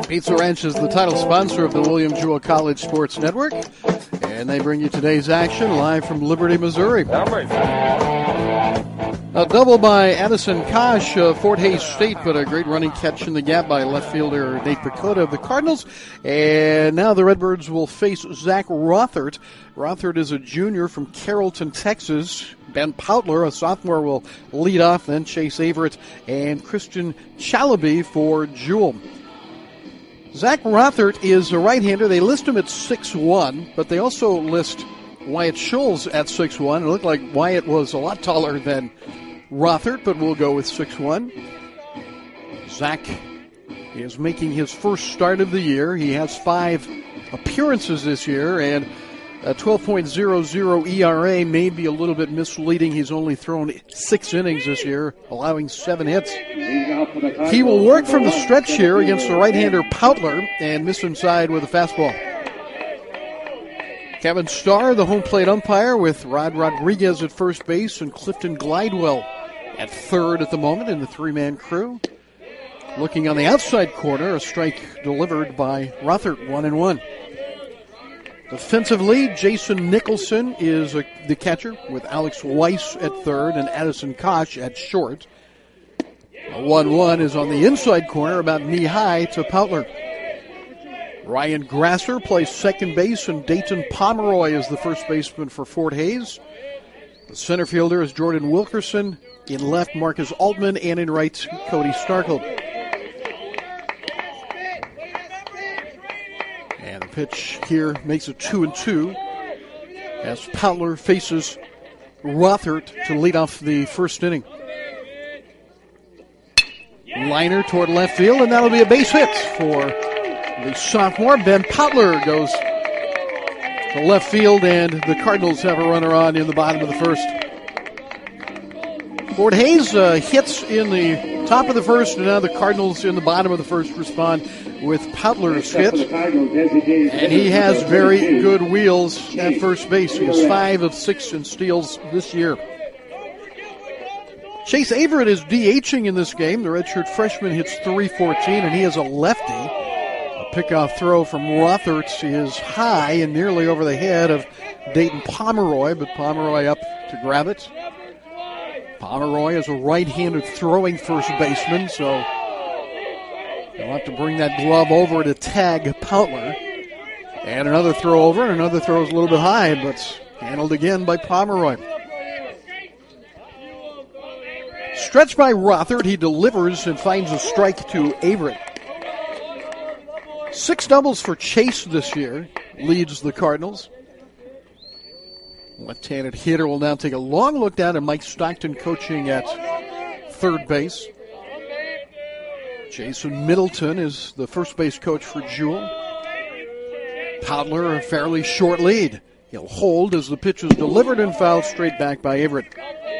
Pizza Ranch is the title sponsor of the William Jewell College Sports Network, and they bring you today's action live from Liberty, Missouri. A double by Addison Kosh of Fort Hays State, but a great running catch in the gap by left fielder Nate Pacoda of the Cardinals. And now the Redbirds will face Zach Rothert. Rothert is a junior from Carrollton, Texas. Ben Poutler, a sophomore, will lead off. Then Chase Averett and Christian Chalabi for Jewell. Zach Rothert is a right-hander. They list him at 6'1", but they also list Wyatt Scholes at 6'1". It looked like Wyatt was a lot taller than Rothert, but we'll go with 6'1". Zach is making his first start of the year. He has 5 appearances this year, and a 12.00 ERA may be a little bit misleading. He's only thrown 6 innings this year, allowing 7 hits. He will work from the stretch here against the right-hander Poutler and miss inside with a fastball. Kevin Starr, the home plate umpire, with Rod Rodriguez at first base and Clifton Glidewell at third at the moment in the 3-man crew. Looking on the outside corner, a strike delivered by Rothert, 1-1. Defensively, Jason Nicholson is the catcher with Alex Weiss at third and Addison Kosh at short. A 1-1 is on the inside corner, about knee-high to Poutler. Ryan Grasser plays second base, and Dayton Pomeroy is the first baseman for Fort Hays. The center fielder is Jordan Wilkerson. In left, Marcus Altman, and in right, Cody Starkle. And the pitch here makes it 2-2 as Poutler faces Rothert to lead off the first inning. Liner toward left field, and that'll be a base hit for the sophomore. Ben Poutler goes to left field, and the Cardinals have a runner on in the bottom of the first. Fort Hays hits in the top of the first, and now the Cardinals in the bottom of the first respond with Poutler's hit. And he has very good wheels at first base. He has 5 of 6 in steals this year. Chase Averett is DHing in this game. The redshirt freshman hits .314, and he is a lefty. A pickoff throw from Rothert is high and nearly over the head of Dayton Pomeroy, but Pomeroy up to grab it. Pomeroy is a right-handed throwing first baseman, so he'll have to bring that glove over to tag Poutler. And another throw over, and another throw is a little bit high, but handled again by Pomeroy. Stretched by Rothert, he delivers and finds a strike to Averett. 6 doubles for Chase this year, leads the Cardinals. Left-handed hitter will now take a long look down at Mike Stockton coaching at third base. Jason Middleton is the first base coach for Jewell. Poutler a fairly short lead. He'll hold as the pitch is delivered and fouled straight back by Averett.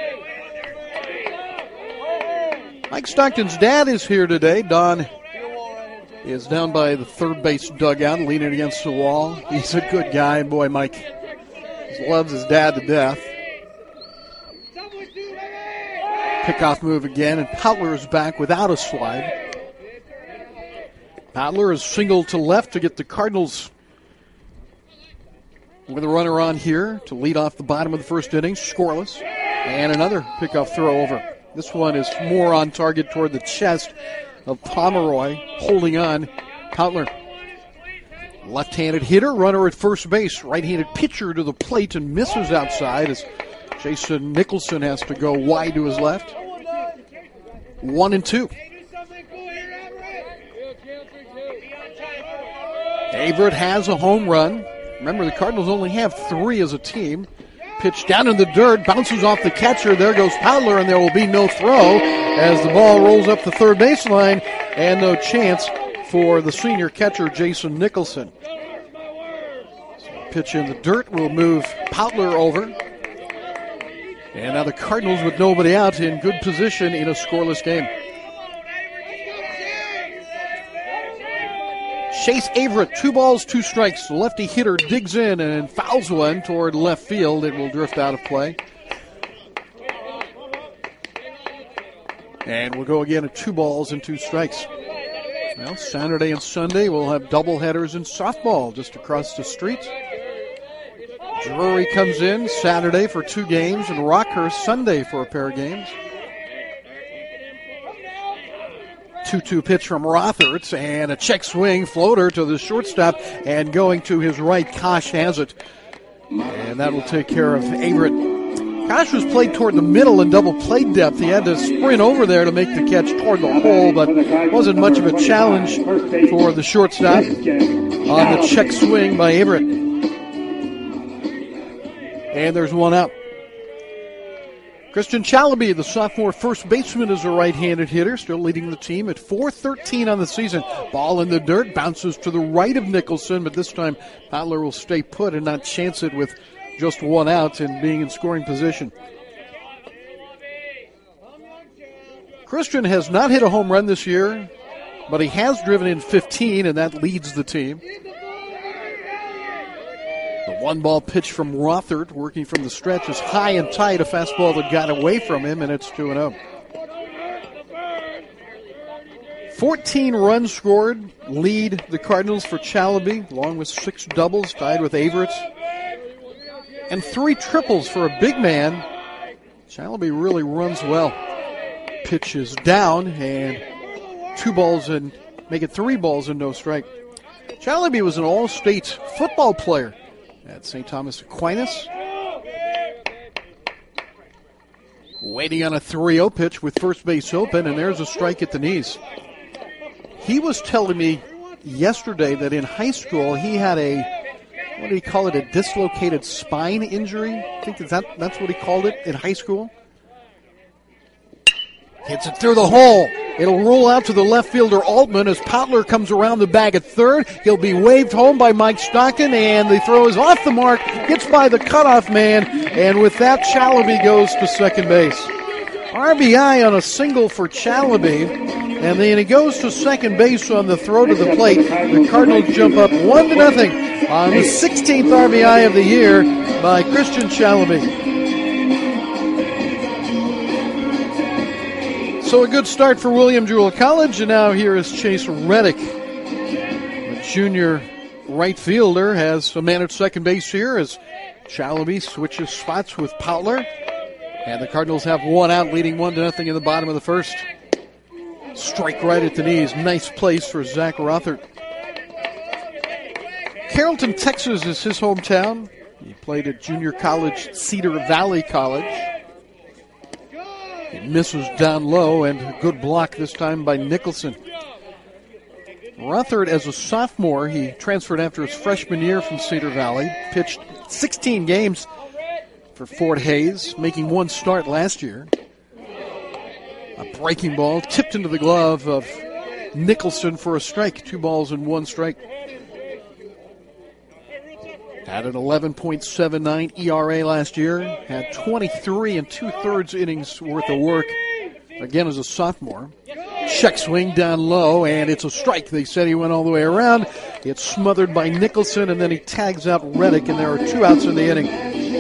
Mike Stockton's dad is here today. Don is down by the third base dugout, leaning against the wall. He's a good guy. Boy, Mike loves his dad to death. Pickoff move again, and Poutler is back without a slide. Poutler is singled to left to get the Cardinals with a runner on here to lead off the bottom of the first inning, scoreless. And another pickoff throw over. This one is more on target toward the chest of Pomeroy, holding on Poutler. Left-handed hitter, runner at first base. Right-handed pitcher to the plate and misses outside as Jason Nicholson has to go wide to his left. 1-2. Averett has a home run. Remember, the Cardinals only have 3 as a team. Pitch down in the dirt, bounces off the catcher. There goes Poutler, and there will be no throw as the ball rolls up the third baseline, and no chance for the senior catcher, Jason Nicholson. So pitch in the dirt will move Poutler over. And now the Cardinals with nobody out in good position in a scoreless game. Chase Averett, 2 balls, 2 strikes. The lefty hitter digs in and fouls one toward left field. It will drift out of play. And we'll go again at 2 balls and 2 strikes. Well, Saturday and Sunday we'll have doubleheaders in softball just across the street. Drury comes in Saturday for 2 games and Rockhurst Sunday for a pair of games. 2-2 pitch from Rothert and a check swing floater to the shortstop, and going to his right, Kosh has it. And that will take care of Averett. Kosh was played toward the middle in double play depth. He had to sprint over there to make the catch toward the hole, but it wasn't much of a challenge for the shortstop on the check swing by Averett. And there's one out. Christian Chalabi, the sophomore first baseman, is a right-handed hitter, still leading the team at .413 on the season. Ball in the dirt, bounces to the right of Nicholson, but this time Potler will stay put and not chance it with just one out and being in scoring position. Christian has not hit a home run this year, but he has driven in 15, and that leads the team. The 1-ball pitch from Rothert, working from the stretch, is high and tight, a fastball that got away from him, and it's 2-0. 14 runs scored, lead the Cardinals for Chalabi, along with 6 doubles, tied with Averett, and 3 triples for a big man. Chalabi really runs well. Pitch is down, and 2 balls and make it 3 balls and no strike. Chalabi was an all-state football player at St. Thomas Aquinas. Waiting on a 3-0 pitch with first base open, and there's a strike at the knees. He was telling me yesterday that in high school he had a, what do you call it, a dislocated spine injury? I think that's what he called it in high school. Hits it through the hole. It'll roll out to the left fielder Altman as Potler comes around the bag at third. He'll be waved home by Mike Stockton, and the throw is off the mark, gets by the cutoff man, and with that, Chalabi goes to second base. RBI on a single for Chalabi, and then he goes to second base on the throw to the plate. The Cardinals jump up 1-0 on the 16th RBI of the year by Christian Chalabi. So a good start for William Jewell College, and now here is Chase Reddick. The junior right fielder has a man at second base here as Chalabi switches spots with Potler. And the Cardinals have 1 out, leading 1-0 in the bottom of the first. Strike right at the knees. Nice place for Zach Rothert. Carrollton, Texas is his hometown. He played at junior college Cedar Valley College. He misses down low, and a good block this time by Nicholson. Rothert, as a sophomore, he transferred after his freshman year from Cedar Valley, pitched 16 games for Fort Hays, making 1 start last year. A breaking ball tipped into the glove of Nicholson for a strike. 2 balls and 1 strike. Had an 11.79 ERA last year. Had 23 2/3 innings worth of work, again as a sophomore. Check swing down low, and it's a strike. They said he went all the way around. It's smothered by Nicholson, and then he tags out Reddick, and there are 2 outs in the inning.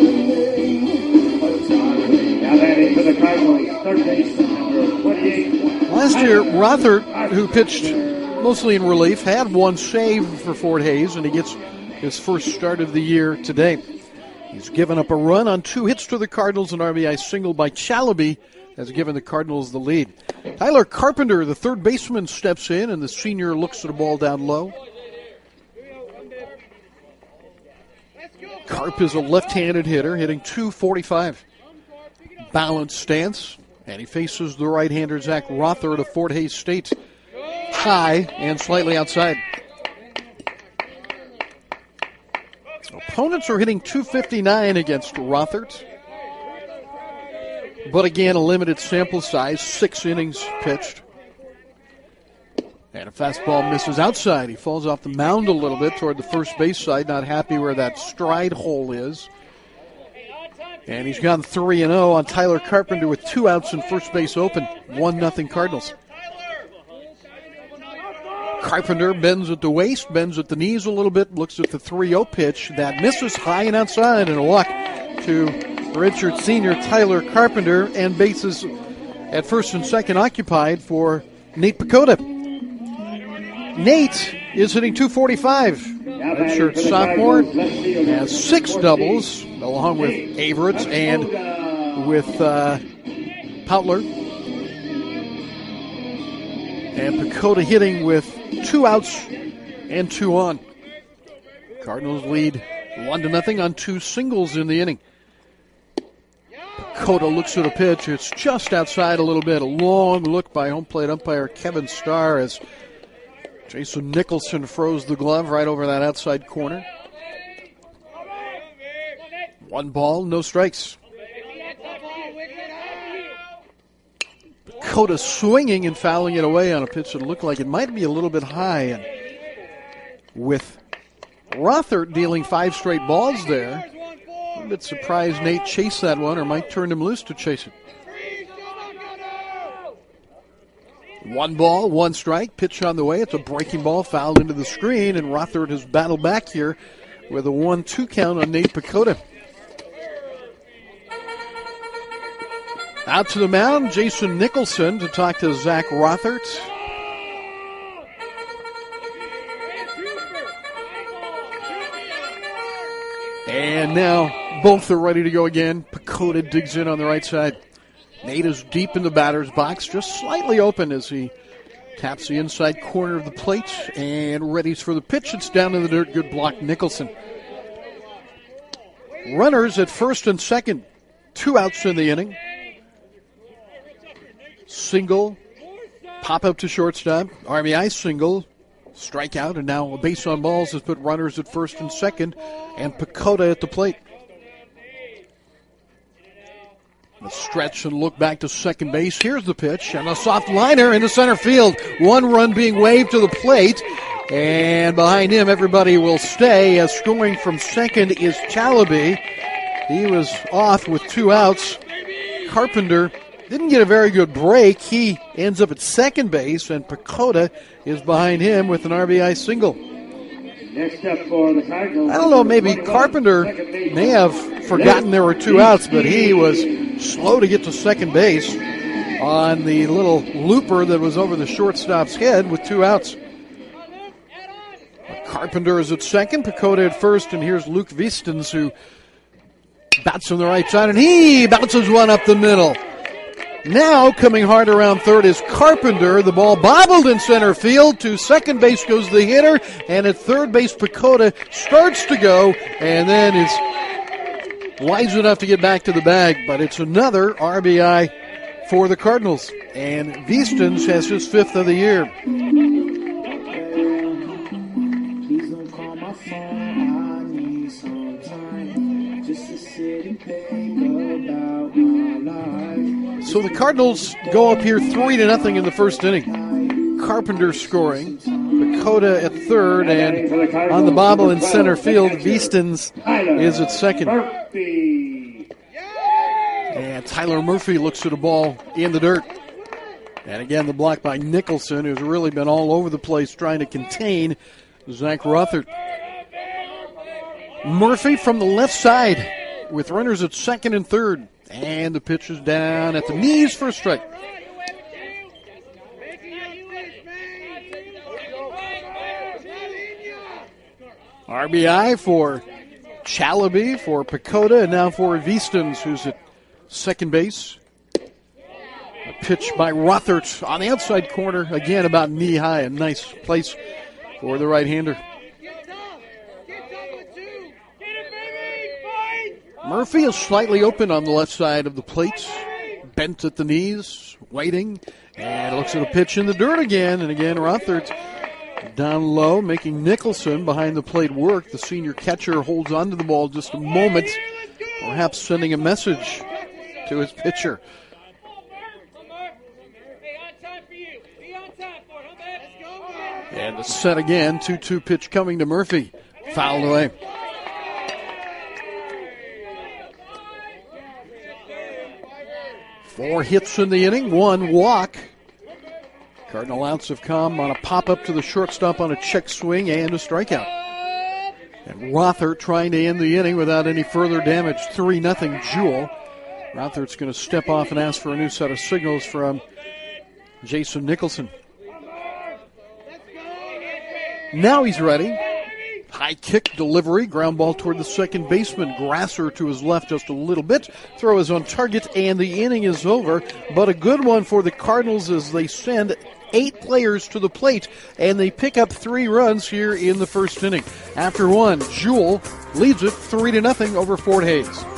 Last year, Rothert, who pitched mostly in relief, had 1 save for Fort Hays, and he gets his first start of the year today. He's given up a run on 2 hits to the Cardinals. An RBI single by Chalabi has given the Cardinals the lead. Tyler Carpenter, the third baseman, steps in, and the senior looks at the ball down low. Carp is a left-handed hitter, hitting .245. Balanced stance, and he faces the right-hander Zach Rothert of Fort Hays State. High and slightly outside. Opponents are hitting .259 against Rothert. But again, a limited sample size, 6 innings pitched. And a fastball misses outside. He falls off the mound a little bit toward the first base side, not happy where that stride hole is. And he's gone 3-0 on Tyler Carpenter with 2 outs and first base open. 1-0 Cardinals. Carpenter bends at the waist, bends at the knees a little bit, looks at the 3-0 pitch. That misses high and outside, and a walk to redshirt senior Tyler Carpenter, and bases at first and second occupied for Nate Pacoda. Nate is hitting .245. Redshirt sophomore has 6 doubles, along with Averett and with Poutler. And Pacoda hitting with 2 outs and 2 on. Cardinals lead 1-0 on 2 singles in the inning. Pacoda looks at a pitch. It's just outside a little bit. A long look by home plate umpire Kevin Starr as Jason Nicholson froze the glove right over that outside corner. 1 ball, no strikes. Pacoda swinging and fouling it away on a pitch that looked like it might be a little bit high. And with Rothert dealing 5 straight balls there, I'm a bit surprised Nate chased that one, or Mike turned him loose to chase it. 1 ball, 1 strike, pitch on the way. It's a breaking ball, fouled into the screen, and Rothert has battled back here with a 1-2 count on Nate Pacoda. Out to the mound, Jason Nicholson to talk to Zach Rothert. And now both are ready to go again. Pacoda digs in on the right side. Nate is deep in the batter's box, just slightly open as he taps the inside corner of the plate and readies for the pitch. It's down in the dirt. Good block, Nicholson. Runners at first and second. 2 outs in the inning. Single, pop up to shortstop, RBI single, strikeout, and now a base on balls has put runners at first and second, and Pacoda at the plate. The stretch and look back to second base. Here's the pitch, and a soft liner into center field. 1 run being waved to the plate, and behind him everybody will stay as scoring from second is Chalabi. He was off with 2 outs. Carpenter didn't get a very good break. He ends up at second base, and Pacoda is behind him with an RBI single. Next up for the Cardinals. I don't know, maybe Carpenter may have forgotten there were 2 outs, but he was slow to get to second base on the little looper that was over the shortstop's head with 2 outs. Carpenter is at second, Pacoda at first, and here's Luke Vistens, who bats on the right side, and he bounces one up the middle. Now coming hard around third is Carpenter. The ball bobbled in center field. To second base goes the hitter, and at third base Pacoda starts to go and then is wise enough to get back to the bag, but it's another RBI for the Cardinals, and Vistens has his 5th of the year. Please don't call my phone, I need some time just to sit and think about my life. So the Cardinals go up here 3-0 in the first inning. Carpenter scoring, Pacoda at third, and on the bobble in center field, Vistens is at second. And Tyler Murphy looks at a ball in the dirt. And again, the block by Nicholson, who's really been all over the place trying to contain Zach Rothert. Murphy from the left side with runners at second and third. And the pitch is down at the knees for a strike. RBI for Chalabi, for Pacoda, and now for Vistens, who's at second base. A pitch by Rothert on the outside corner, again about knee high. A nice place for the right-hander. Murphy is slightly open on the left side of the plate, bent at the knees, waiting, and looks at a pitch in the dirt again. And again, Rothert down low, making Nicholson behind the plate work. The senior catcher holds onto the ball just a moment, perhaps sending a message to his pitcher. And the set again, 2-2 pitch coming to Murphy, fouled away. Four hits in the inning, 1 walk. Cardinal outs have come on a pop-up to the shortstop on a check swing and a strikeout. And Rothert trying to end the inning without any further damage. 3-0 Jewel. Rothert's going to step off and ask for a new set of signals from Jason Nicholson. Now he's ready. High kick delivery, ground ball toward the second baseman. Grasser to his left just a little bit. Throw is on target, and the inning is over. But a good one for the Cardinals as they send 8 players to the plate, and they pick up 3 runs here in the first inning. After one, Jewell leads it 3-0 over Fort Hays.